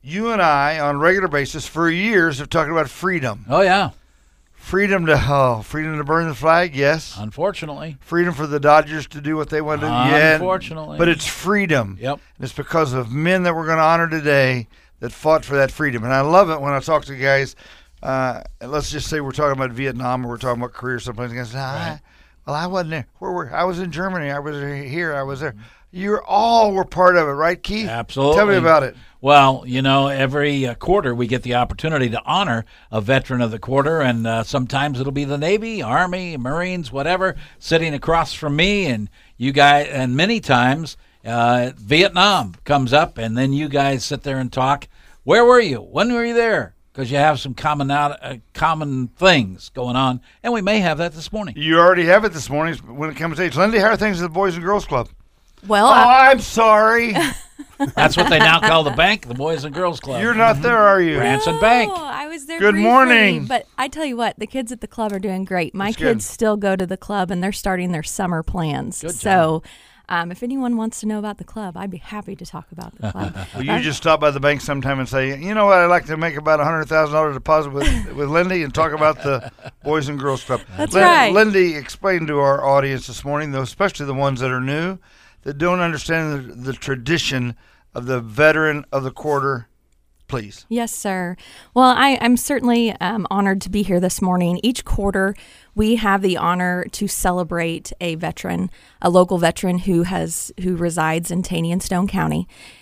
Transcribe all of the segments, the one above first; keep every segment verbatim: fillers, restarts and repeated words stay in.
you and I, on a regular basis, for years, have talked about freedom. Oh, yeah. Freedom to oh, freedom to burn the flag, yes. Unfortunately. Freedom for the Dodgers to do what they want to do, yeah. Unfortunately. But it's freedom. Yep. And it's because of men that we're going to honor today that fought for that freedom. And I love it when I talk to guys, uh, and let's just say we're talking about Vietnam or we're talking about Korea or someplace. And I say, Right. well, I wasn't there. Where were I was in Germany. I was here. I was there. You all were part of it, right, Keith? Absolutely. Tell me about it. Well, you know, every uh, quarter we get the opportunity to honor a veteran of the quarter, and uh, sometimes it'll be the Navy, Army, Marines, whatever, sitting across from me, and you guys, and many times uh, Vietnam comes up, and then you guys sit there and talk. Where were you? When were you there? Because you have some common out, uh, common things going on, and we may have that this morning. You already have it this morning when it comes to age. Lindy, how are things at the Boys and Girls Club? Well, oh, I- I'm sorry. That's what they now call the bank, the Boys and Girls Club. You're not there, are you? Branson No, Bank. I was there Good briefly, morning. But I tell you what, the kids at the club are doing great. My That's kids good. still go to the club, and they're starting their summer plans. Good so um, if anyone wants to know about the club, I'd be happy to talk about the club. Will you just stop by the bank sometime and say, you know what, I'd like to make about a one hundred thousand dollars deposit with, with Lindy and talk about the Boys and Girls Club. That's Lin- right. Lindy explained to our audience this morning, though, especially the ones that are new, that don't understand the, the tradition of the veteran of the quarter, please. Yes, sir. Well, I, I'm certainly um, honored to be here this morning. Each quarter, we have the honor to celebrate a veteran, a local veteran who has who resides in Taney and Stone County.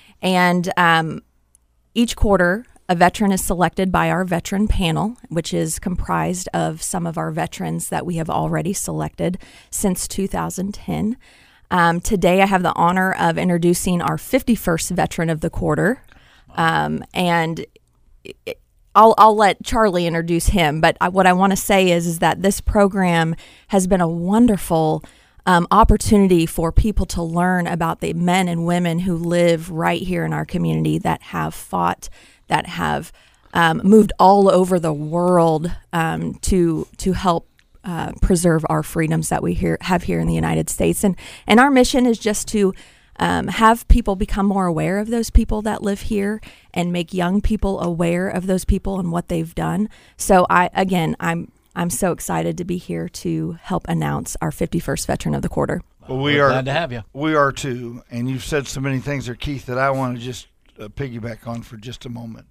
And um, each quarter, a veteran is selected by our veteran panel, which is comprised of some of our veterans that we have already selected since two thousand ten. Um, today, I have the honor of introducing our fifty-first veteran of the quarter. Um, and it, I'll, I'll let Charlie introduce him. But I, what I want to say is, is that this program has been a wonderful um, opportunity for people to learn about the men and women who live right here in our community that have fought, that have um, moved all over the world um, to to help uh, preserve our freedoms that we here, have here in the United States. And, and our mission is just to Um, have people become more aware of those people that live here and make young people aware of those people and what they've done. So I, again, I'm I'm so excited to be here to help announce our fifty-first Veteran of the Quarter. Well, we We're are glad to have you. We are too, and you've said so many things there, Keith, that I want to just uh, piggyback on for just a moment.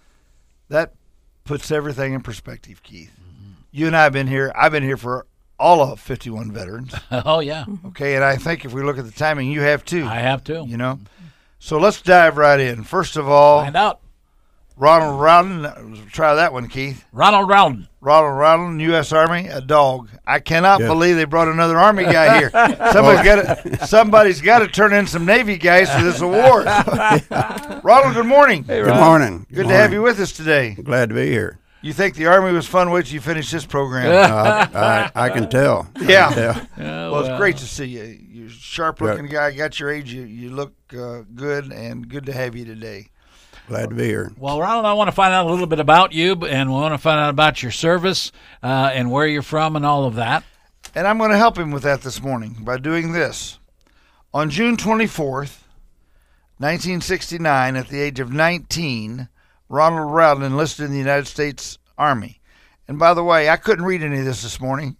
That puts everything in perspective, Keith. Mm-hmm. You and I have been here. I've been here for all of fifty-one veterans. Oh, yeah. Okay, and I think if we look at the timing, you have too. I have too. You know? So let's dive right in. First of all, Find out. Ronald Rowden. Try that one, Keith. Ronald Rowden. Ronald Rowden, U S Army, a dog. I cannot Yeah. believe they brought another Army guy here. Somebody's got to somebody's got to turn in some Navy guys for this award. Ronald, good morning. Good morning. Good to have you with us today. Glad to be here. You think the Army was fun? Wait till you finish this program. Uh, I, I can tell. I Yeah. can tell. Oh, Well, it's well. great to see you. You're a sharp-looking guy. Got your age. You, you look uh, good, and good to have you today. Glad to be here. Well, Ronald, I want to find out a little bit about you, and we want to find out about your service uh, and where you're from and all of that. And I'm going to help him with that this morning by doing this. On June twenty-fourth, nineteen sixty-nine, at the age of nineteen, Ronald Rowden enlisted in the United States Army. And by the way, I couldn't read any of this this morning.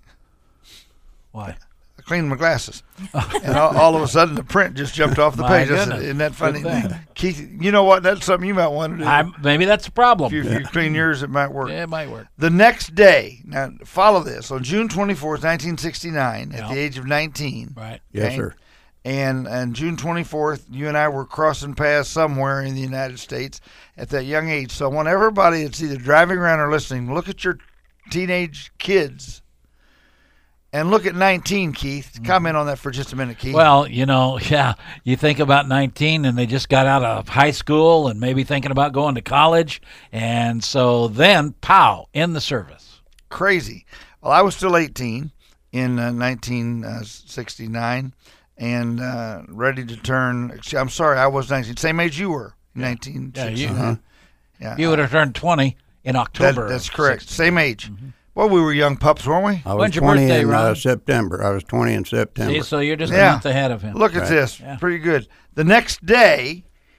Why? I cleaned my glasses. And all, all of a sudden, the print just jumped off the My page. I said, goodness. isn't that funny? Good thing. Keith, you know what? That's something you might want to do. I, maybe that's a problem. If you, if you clean yours, it might work. Yeah, it might work. The next day, now follow this, on June twenty-fourth, nineteen sixty-nine, at Yeah. the age of nineteen. Right. Yes, Okay. sir. And on June twenty-fourth, you and I were crossing paths somewhere in the United States at that young age. So I want everybody that's either driving around or listening, look at your teenage kids and look at nineteen, Keith. Comment on that for just a minute, Keith. Well, you know, yeah, you think about nineteen and they just got out of high school and maybe thinking about going to college. And so then, pow, in the service. Crazy. Well, I was still eighteen in uh, nineteen sixty-nine and uh, ready to turn. I'm sorry, I was nineteen. Same age you were, nineteen sixty-nine. Yeah, you, Yeah, you would have turned twenty in that, October. that's of correct. sixty. Same age. Well, we were young pups, weren't we? I was When's your twenty birthday, in uh, Ron? September. I was twenty in September. See, so you're just Yeah. a month ahead of him. Look at Right. this. Yeah. Pretty good. The next day,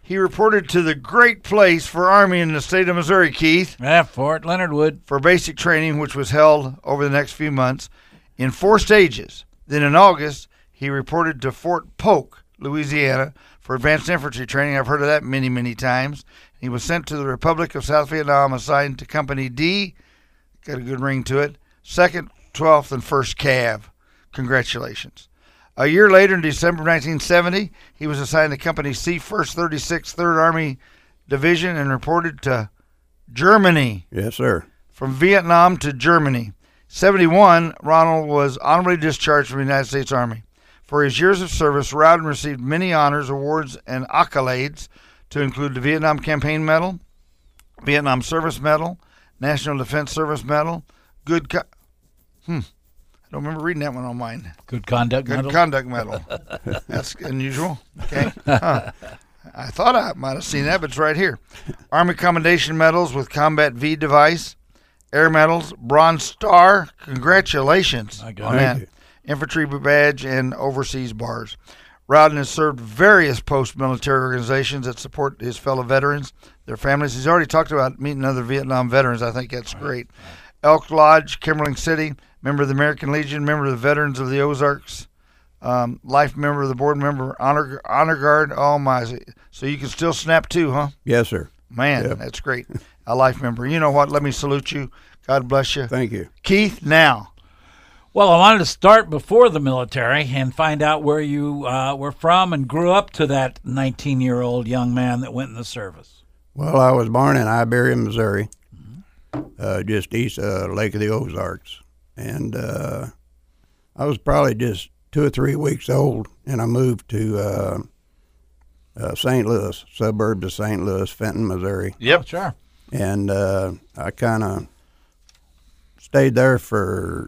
he reported to the great place for Army in the state of Missouri, Keith, Yeah, Fort Leonard Wood. for basic training, which was held over the next few months in four stages. Then in August, he reported to Fort Polk, Louisiana, for advanced infantry training. I've heard of that many, many times. He was sent to the Republic of South Vietnam, assigned to Company D, got a good ring to it, second, twelfth, and first Cav. Congratulations. A year later, in December nineteen seventy, he was assigned to Company C, first thirty-sixth third Army Division, and reported to Germany. Yes, sir. From Vietnam to Germany. seventy-one, Ronald was honorably discharged from the United States Army. For his years of service, Rowden received many honors, awards, and accolades, to include the Vietnam Campaign Medal, Vietnam Service Medal, National Defense Service Medal, Good Co- Hmm. I don't remember reading that one on mine. Good conduct Good medal. Conduct Medal. That's unusual. Okay. Huh. I thought I might have seen that, but it's right here. Army Commendation Medals with Combat V device, Air Medals, Bronze Star. Congratulations I got on it. that. Thank you. Infantry badge and overseas bars. Rowden has served various post-military organizations that support his fellow veterans, their families. He's already talked about meeting other Vietnam veterans. I think that's great. Elk Lodge, Kimberling City, member of the American Legion, member of the Veterans of the Ozarks, um, life member of the board, member honor honor guard. Oh my! So you can still snap too, huh? Yes, sir. Man, Yep. that's great. A life member. You know what? Let me salute you. God bless you, Thank you. Keith. Now, Well, I wanted to start before the military and find out where you uh, were from and grew up to that nineteen-year-old young man that went in the service. Well, I was born in Iberia, Missouri, uh, just east of Lake of the Ozarks. And uh, I was probably just two or three weeks old, and I moved to uh, uh, Saint Louis, suburbs of Saint Louis, Fenton, Missouri. Oh, sure. And uh, I kind of stayed there for,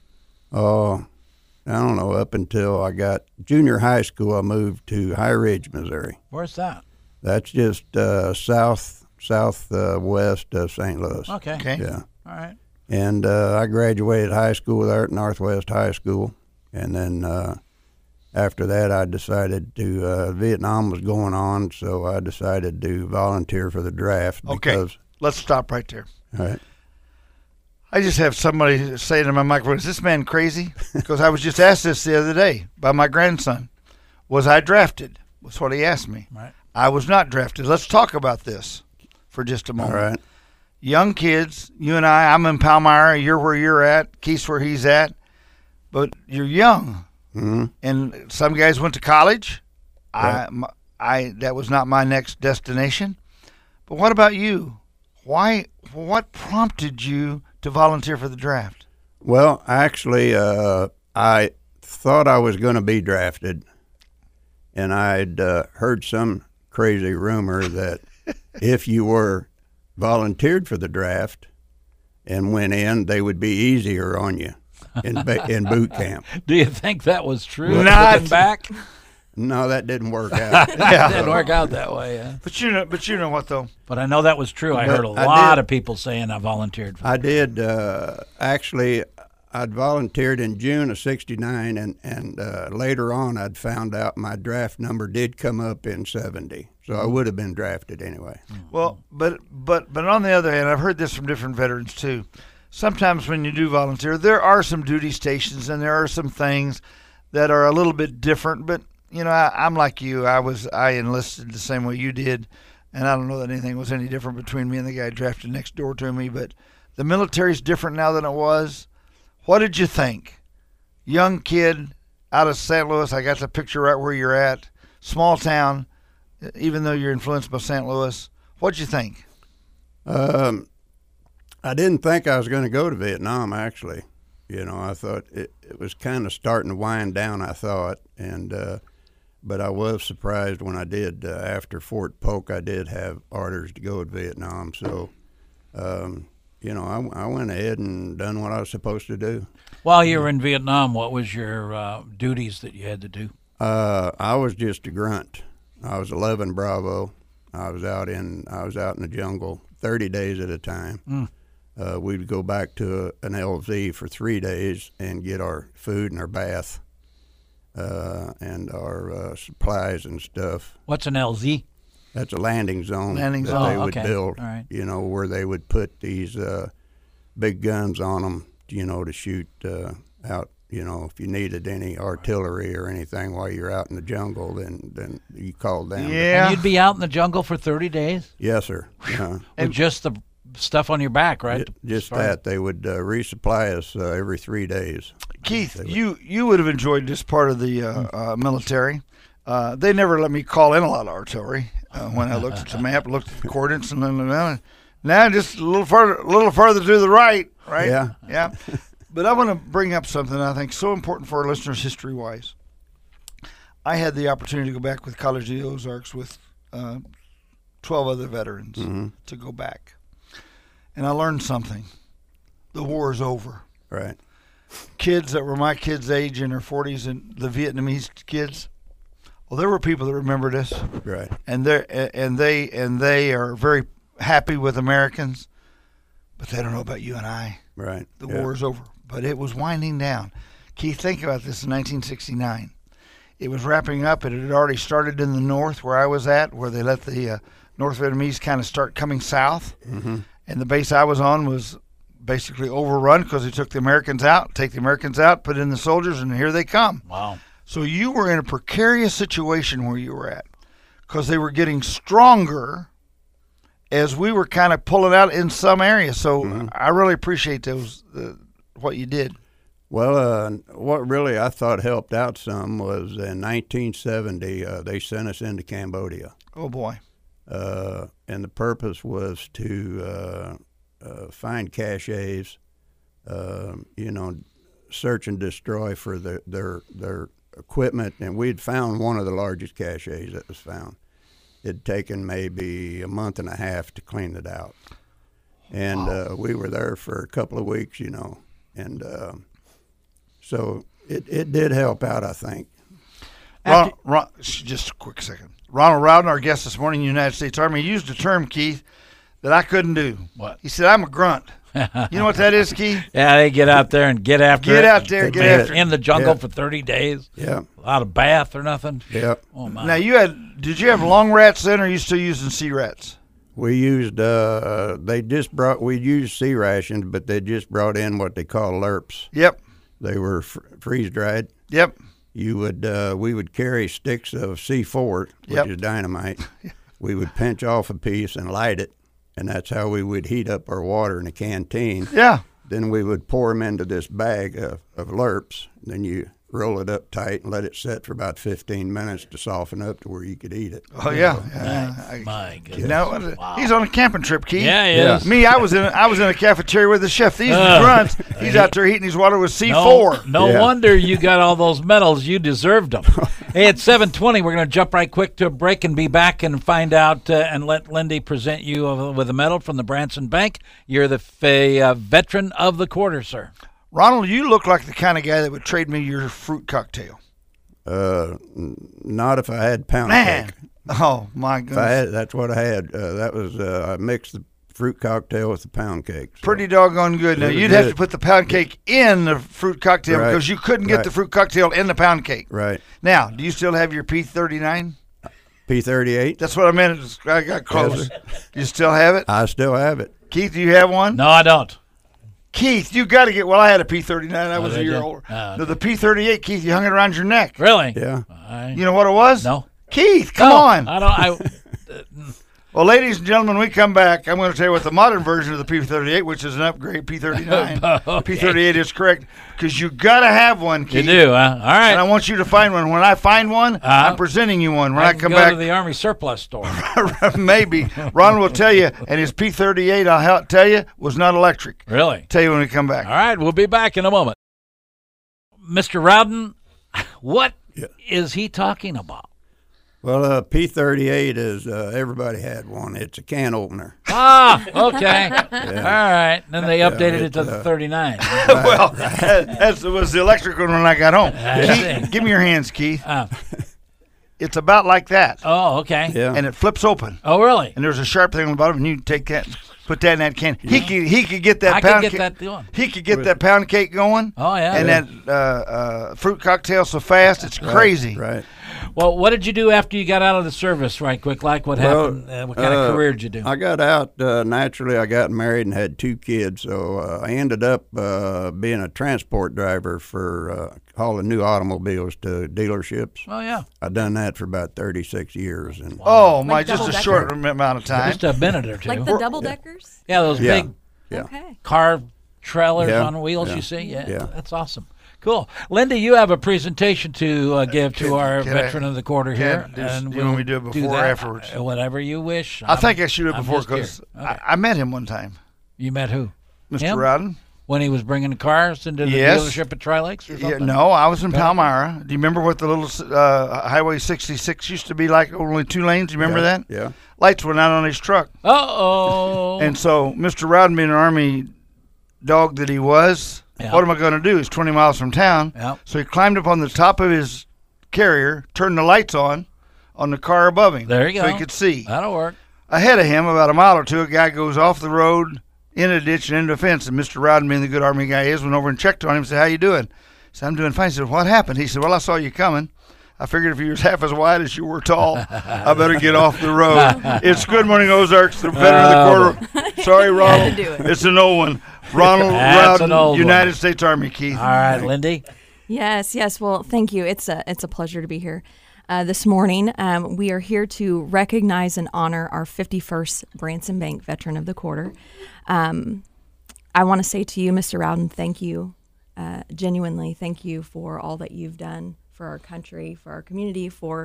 oh, I don't know, up until I got junior high school. I moved to High Ridge, Missouri. Where's that? That's just uh, south south uh, west of Saint Louis. Okay. okay. Yeah. All right. And uh, I graduated high school there at Northwest High School. And then uh, after that, I decided to, uh, Vietnam was going on, so I decided to volunteer for the draft. Okay. Because, Let's stop right there. all right. I just have somebody say to my microphone, is this man crazy? Because I was just asked this the other day by my grandson. Was I drafted? That's what he asked me. Right. I was not drafted. Let's talk about this for just a All moment. right. Young kids, you and I, I'm in Palmyra, you're where you're at, Keith's where he's at, but you're young. Mm-hmm. And some guys went to college. Right. I, my, I, that was not my next destination. But what about you? Why? What prompted you to volunteer for the draft? Well, actually, uh, I thought I was going to be drafted, and I'd uh, heard some crazy rumor that if you were volunteered for the draft and went in, they would be easier on you in ba- in boot camp. Do you think that was true? Not- Looking back, No, that didn't work out. it didn't work out that way. Yeah. But you know, but you know what though? But I know that was true. I But heard a I lot did- of people saying I volunteered for. I did uh, actually. I'd volunteered in June of sixty-nine, and and uh, later on, I'd found out my draft number did come up in seventy, so I would have been drafted anyway. Well, but but but on the other hand, I've heard this from different veterans too. Sometimes when you do volunteer, there are some duty stations and there are some things that are a little bit different. But you know, I, I'm like you. I was I enlisted the same way you did, and I don't know that anything was any different between me and the guy drafted next door to me. But the military's different now than it was. What did you think? Young kid out of Saint Louis. I got the picture right where you're at. Small town, even though you're influenced by Saint Louis. What'd you think? Um, I didn't think I was going to go to Vietnam, actually. You know, I thought it, it was kind of starting to wind down, I thought. and uh, But I was surprised when I did. Uh, after Fort Polk, I did have orders to go to Vietnam. So, um, you know, I, I went ahead and done what I was supposed to do. While you were in Vietnam, what was your uh, duties that you had to do? Uh, I was just a grunt. I was eleven Bravo. I was out in I was out in the jungle thirty days at a time. Mm. Uh, we'd go back to a, an L Z for three days and get our food and our bath uh, and our uh, supplies and stuff. What's an L Z? That's a landing zone Landing that zone. they Oh, would okay. build. All right. You know, where they would put these uh, big guns on them. You know, to shoot uh, out. You know, if you needed any artillery or anything while you're out in the jungle, then then you called them. Yeah. And you'd be out in the jungle for thirty days Yes, sir. Uh, with just the stuff on your back, right? ju- just As far as- that. They would uh, resupply us uh, every three days. Keith, you you would have enjoyed this part of the uh, uh, military. Uh, they never let me call in a lot of artillery. Uh, when I looked at the map, looked at the coordinates, and then now, now just a little further, a little further to the right, right? Yeah. yeah. But I want to bring up something I think so important for our listeners history-wise. I had the opportunity to go back with College of the Ozarks with uh, twelve other veterans Mm-hmm. to go back, and I learned something. The war is over. Right. Kids that were my kids' age in their forties and the Vietnamese kids, well, there were people that remember this, Right. and they and they and they are very happy with Americans, but they don't know about you and I. Right. The yeah. war is over, but it was winding down. Keith, think about this in nineteen sixty-nine. It was wrapping up. It had already started in the north where I was at, where they let the uh, North Vietnamese kind of start coming south, Mm-hmm. and the base I was on was basically overrun because they took the Americans out, take the Americans out, put in the soldiers, and here they come. Wow. So you were in a precarious situation where you were at because they were getting stronger as we were kind of pulling out in some areas. So Mhm. I really appreciate those uh, what you did. Well, uh, what really I thought helped out some was in nineteen seventy, uh, they sent us into Cambodia. Oh, boy. Uh, and the purpose was to uh, uh, find caches, uh, you know, search and destroy for the, their their equipment. And we'd found one of the largest caches that was found. It'd taken maybe a month and a half to clean it out. And uh, we were there for a couple of weeks, you know. And uh, so it, it did help out, I think. Ron, Ron, sh- just a quick second. Ronald Rowden, our guest this morning in the United States Army, used a term, Keith, that I couldn't do. What? He said, I'm a grunt. You know what that is, Keith? Yeah, they get out there and get after Get it. out there, They get did. after it. in the jungle Yeah. for thirty days. Yeah, Without a bath or nothing. yeah. Oh my. Now, you had, did you have long rats then, or are you still using sea rats? We used, uh, they just brought, we used sea rations, but they just brought in what they call lerps. Yep, They were fr- freeze dried. yep. You would, uh, we would carry sticks of C four, which Yep. is dynamite. We would pinch off a piece and light it, and that's how we would heat up our water in a canteen. Yeah. Then we would pour them into this bag of, of lerps. Then you roll it up tight and let it set for about fifteen minutes to soften up to where you could eat it. Oh, yeah. yeah. I- My goodness. You know, he's on a camping trip, Keith. Yeah, he Yeah. is. Me, I was in a, I was in a cafeteria with the chef. These are Ugh. the grunts. He's out there heating his water with C No, four. no Yeah. wonder you got all those medals. You deserved them. Hey, it's seven twenty. We're going to jump right quick to a break and be back and find out uh, and let Lindy present you uh, with a medal from the Branson Bank. You're the f- a, uh, veteran of the quarter, sir. Ronald, you look like the kind of guy that would trade me your fruit cocktail. Uh, n- not if I had pound Man. cake. Oh, my If I goodness. had, that's what I had. Uh, that was uh, I mixed the fruit cocktail with the pound cake. So. Pretty doggone good. Now, It was you'd have to good. put the pound cake in the fruit cocktail Right. because you couldn't get Right. the fruit cocktail in the pound cake. Right. Now, do you still have your P thirty-nine? P thirty-eight. That's what I meant. It's- I got close. Yes, You still have it? I still have it. Keith, do you have one? No, I don't. Keith, you got to get. Well, I had a P thirty-nine. I Oh, was a did year you? older. Oh, No, the P thirty-eight, Keith, you hung it around your neck. Really? Yeah. I, You know what it was? no. Keith, come No, on. I don't. I, Well, ladies and gentlemen, we come back. I'm going to tell you what the modern version of the P thirty-eight, which is an upgrade P thirty-nine. Okay. P thirty-eight is correct because you got to have one, you Keith. do, huh? All right. And I want you to find one. When I find one, I'm presenting you one. When I, I can come go back, to the Army surplus store. maybe Ron will tell you. And his P thirty-eight, I'll help tell you, was not electric. Really? Tell you when we come back. All right, we'll be back in a moment. Mister Rowden, what is Yeah. he talking about? Well, uh, P thirty-eight is uh, everybody had one. It's a can opener. Ah, okay. All right. Then they updated it to the uh, thirty-nine. Well, that that's- was the electric one when I got home. I Keith, see. give me your hands, Keith. Uh, It's about like that, oh, okay. Yeah. and it flips open. Oh, really? And there's a sharp thing on the bottom, and you take that, put that in that can. He could he could get that I pound could get cake. that going. He could get that pound cake going. Oh, yeah. And Yeah. that uh, uh, fruit cocktail so fast, it's crazy. Right. Well, what did you do after you got out of the service? Right, quick, like what Well, happened? Uh, what kind uh, of career did you do? I got out uh, naturally. I got married and had two kids, so uh, I ended up uh, being a transport driver for uh, hauling new automobiles to dealerships. Oh yeah, I've done that for about thirty-six years, and Oh, my, Like just a double-decker? short amount of time. just a minute or two. Like the double deckers? yeah, those yeah, big yeah. Okay. car trailers Yeah, on wheels. yeah, You see, yeah, yeah. that's awesome. Cool, Linda. You have a presentation to uh, give to Can- our can I- veteran of the quarter can here, I do s- and you want me to do it before or that, afterwards? uh, whatever you wish. I think I should have I'm before just here. because Okay. I, I met him one time, You met who? Mister Him? Rowden. When he was bringing the cars into the Yes. dealership at Tri-Lakes or Yeah, something? no, I was in Palmyra. Do you remember what the little uh, Highway sixty-six used to be like? Only two lanes. Do you remember yeah, that? Yeah. Lights went out on his truck. Uh-oh. And so Mister Rowden, being an Army dog that he was, Yeah. what am I going to do? He's twenty miles from town. Yeah. So he climbed up on the top of his carrier, turned the lights on on the car above him. There you So go. he could see. That'll work. Ahead of him, about a mile or two, a guy goes off the road, in a ditch, and into a fence. And Mister Rowden, being the good Army guy he is, went over and checked on him and said, "How you doing?" He said, "I'm doing fine." He said, "What happened?" He said, "Well, I saw you coming. I figured if you was half as wide as you were tall, I better get off the road." It's Good Morning Ozarks, the veteran of the quarter. Sorry, Ronald. do it. It's an old one. Ronald That's an Rowden, old one. United States Army, Keith. All right, Lindy. Yes, yes. Well, thank you. It's a it's a pleasure to be here uh, this morning. Um, we are here to recognize and honor our fifty-first Branson Bank Veteran of the Quarter. Um, I want to say to you, Mister Rowden, thank you, uh, genuinely, thank you for all that you've done for our country, for our community, for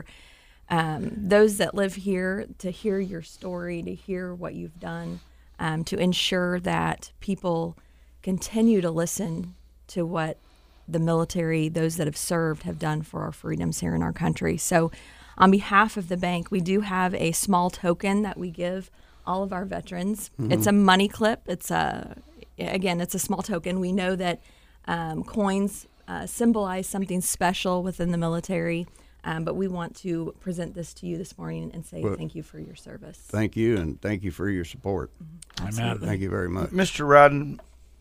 um, those that live here, to hear your story, to hear what you've done, um, to ensure that people continue to listen to what the military, those that have served, have done for our freedoms here in our country. So on behalf of the bank, we do have a small token that we give all of our veterans. Mm-hmm. It's a money clip. It's a, again, it's a small token. We know that um, coins uh, symbolize something special within the military, um, but we want to present this to you this morning and say Well, thank you for your service. Thank you, and thank you for your support. Amen. Thank you very much. Mister Rowden,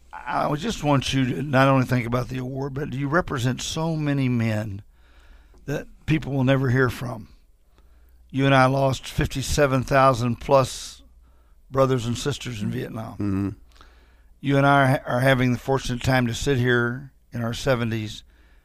I just want you to not only think about the award, but you represent so many men that people will never hear from. You and I lost fifty-seven thousand plus brothers and sisters in Vietnam. Mm-hmm. You and I are having the fortunate time to sit here in our seventies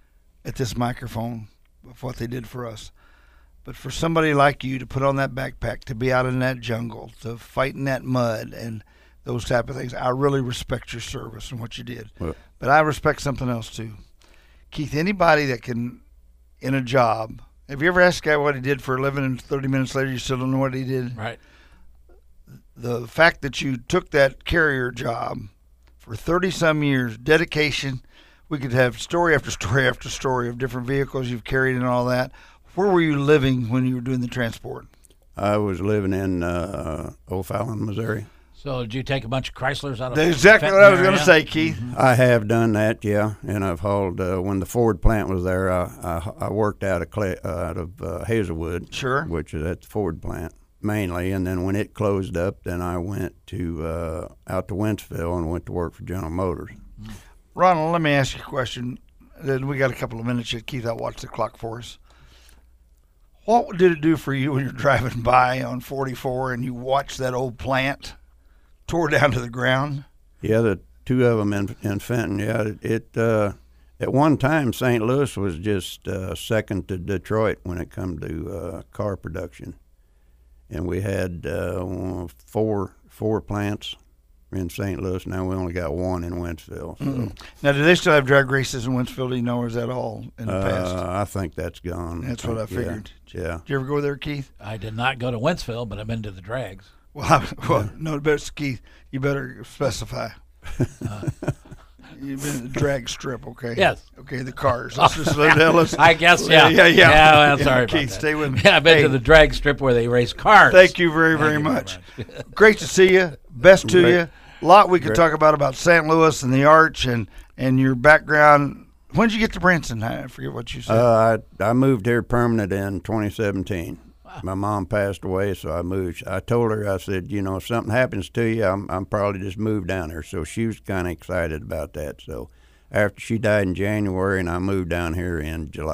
at this microphone of what they did for us. But for somebody like you to put on that backpack, to be out in that jungle, to fight in that mud and those type of things, I really respect your service and what you did. Well, But I respect something else too. Keith, anybody that can, in a job, have you ever asked a guy what he did for a living and thirty minutes later you still don't know what he did? Right. The fact that you took that carrier job for thirty-some years, dedication, we could have story after story after story of different vehicles you've carried and all that. Where were you living when you were doing the transport? I was living in uh, O'Fallon, Missouri. So did you take a bunch of Chryslers out of That's exactly what I was going to area? say, Keith. I have done that, yeah, and I've hauled. Uh, when the Ford plant was there, I I, I worked out of Clay, uh, out of uh, Hazelwood, Sure. which is at the Ford plant mainly. And then when it closed up, then I went to uh, out to Wentzville and went to work for General Motors. Ronald, let me ask you a question. Then we got a couple of minutes yet. Keith, I'll watch the clock for us. What did it do for you when you're driving by on forty-four and you watch that old plant tore down to the ground? Yeah, the two of them in, in Fenton. Yeah, it, it uh, at one time Saint Louis was just uh, second to Detroit when it come to uh, car production, and we had uh, four four plants in Saint Louis. Now we only got one in Wentzville. So. Mm. Now, do they still have drag races in Wentzville? Do you know, or is that all in the past? Uh, I think that's gone. That's what I figured. Yeah. yeah. Did you ever go there, Keith? I did not go to Wentzville, but I've been to the drags. Well, I, well, no, better, Keith, you better specify. Uh, You've been in the drag strip, okay? Yes. Okay, the cars. Let's just let us. I guess, yeah. Yeah, yeah. Yeah, well, Yeah, sorry Keith, about that. stay with me. Yeah, I've been Hey, to the drag strip where they race cars. Thank you very, very Thank you much. very much. Great to see you. Best to Great. you. A lot we could Great. talk about about Saint Louis and the Arch and, and your background. When did you get to Branson? I forget what you said. Uh, I I moved here permanent in twenty seventeen. My mom passed away, so I moved. I told her, I said, you know, if something happens to you, I'm I'm probably just moved down there. So she was kind of excited about that. So after she died in January, and I moved down here in July.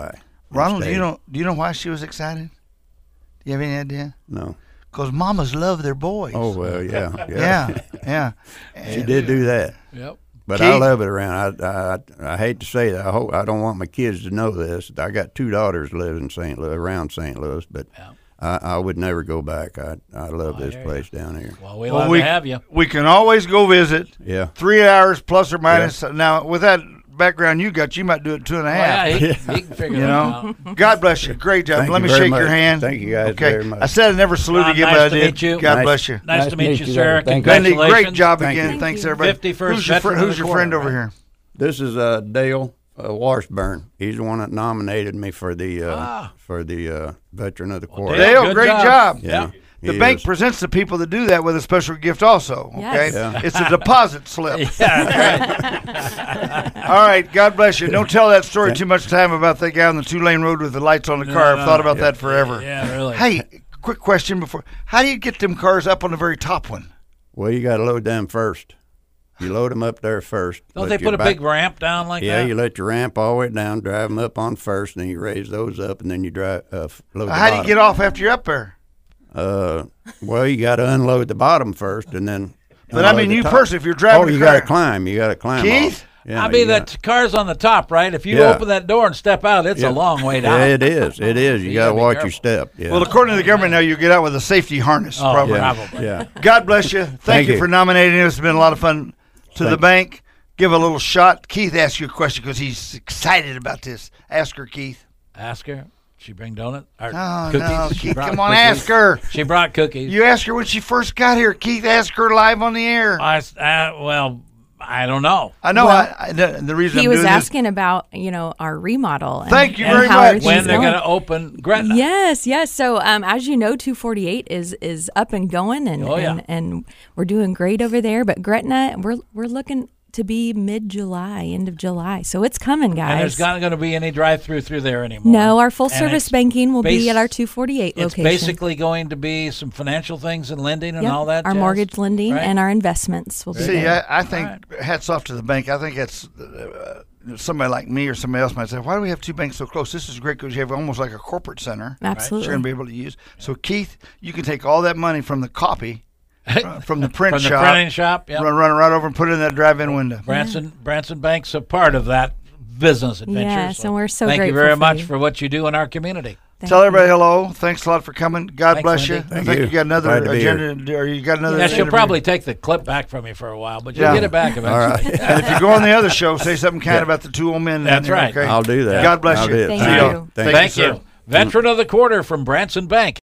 Ronald, do you stayed. know do you know why she was excited? Do you have any idea? No. Because mamas love their boys. Oh well, yeah, yeah. yeah, yeah. She did do that. Yep. But I Keith? love it around. I, I I hate to say that. I hope I don't want my kids to know this. I got two daughters live in Saint Louis, around Saint Louis, but Yeah. I, I would never go back. I I love Oh, I this hear place down here. Well, we Well, love we to have you. we can always go visit. Yeah. Three hours plus or minus. Now with that background you got, you might do it two and a Oh, half. yeah, he, he can figure You that know, out. God bless you. Great job. Thank Let you me very shake much. your hand. Thank you guys okay. very much. I said I never saluted Ron, you, nice but I to did. meet you. God Nice- bless you. Nice, to meet you, sir. Thank you. Wendy, Congratulations. great job Thank again. you. Thanks Thank you. everybody. fifty-first Who's your, fr- veteran of who's the your friend quarter, over right? here? This is uh, Dale uh, Washburn. He's the one that nominated me for the uh, Ah. for the uh, Veteran of the Quarter. Dale, good great job. job. Yeah. The he bank is. presents the people that do that with a special gift also. Okay, Yes. Yeah. it's a deposit slip. Yeah, that's right. All right, God bless you. Don't tell that story too much time about that guy on the two lane road with the lights on the car. I've no, thought about yeah, that forever. Yeah, really. Hey, quick question before: how do you get them cars up on the very top one? Well, you got to load them first. You load them up there first. Don't Let they your put a back- big ramp down like Yeah, that? you let your ramp all the way down, drive them up on first, and then you raise those up, and then you drive uh, f- load the How do you bottom. get off after you're up there? Uh, well, you got to unload the bottom first, and then. But I unload mean, the you top. personally, if you're driving Oh, a you car- got to climb. You got to climb. Keith? off. Yeah, I mean, you that got- car's on the top, right? If you Yeah. open that door and step out, it's yeah. a long way down. Yeah, it is. It is. You You got to gotta be watch careful. your step. Yeah. Well, according to the government now, you get out with a safety harness. Oh, probably. yeah. probably. Yeah. God bless you. Thank, Thank you, you. for nominating us. It's been a lot of fun. To the Thank- bank, give a little shot. Keith asked you a question because he's excited about this. Ask her, Keith. Ask her. She bring donut or Oh, cookies? no, She Keith, brought come on, cookies. ask her. She brought cookies. You asked her when she first got here. Keith asked her live on the air. I, s- uh, well, I don't know. I know. Well, I, I, the, the reason He I'm was doing asking about, you know, our remodel. And, Thank you and very how much. everything's When they're going. going to open Gretna. Yes, yes. So, um, as you know, two forty-eight is is up and going, and, Oh, yeah. and and we're doing great over there. But Gretna, we're we're looking to be mid July, end of July. So it's coming, guys. And there's not going to be any drive-through through there anymore. no, our full And service it's banking will base- be at our two forty-eight It's location. basically going to be some financial things and lending and Yep, all that. our jazz, mortgage lending right? and our investments will be See, there. I, I think hats off to the bank. I think that's uh, somebody like me or somebody else might say, "Why do we have two banks so close?" This is great because you have almost like a corporate center. that Absolutely. You're going to be able to use. So, Keith, you can take all that money from the copy, uh, from the print From the shop, printing shop. Yep. run, run it right over and put it in that drive-in window. Branson Branson Bank's a part of that business adventure. Yes, and we're so thank you grateful very for much you. for what you do in our community. Thank Tell you. everybody hello. Thanks a lot for coming. God Thanks, bless Wendy. you. Thank I think you. you got another Glad to be agenda, or you got another. Yeah, she'll interview. probably take the clip back from you for a while, but you'll Yeah. get it back eventually. right. And if you go on the other show, say something kind about the two old men. down That's there, right. okay? I'll do that. God bless I'll you. do it. Thank See you. y'all. Thank Thank you, you. sir. Veteran of the Quarter from Branson Bank.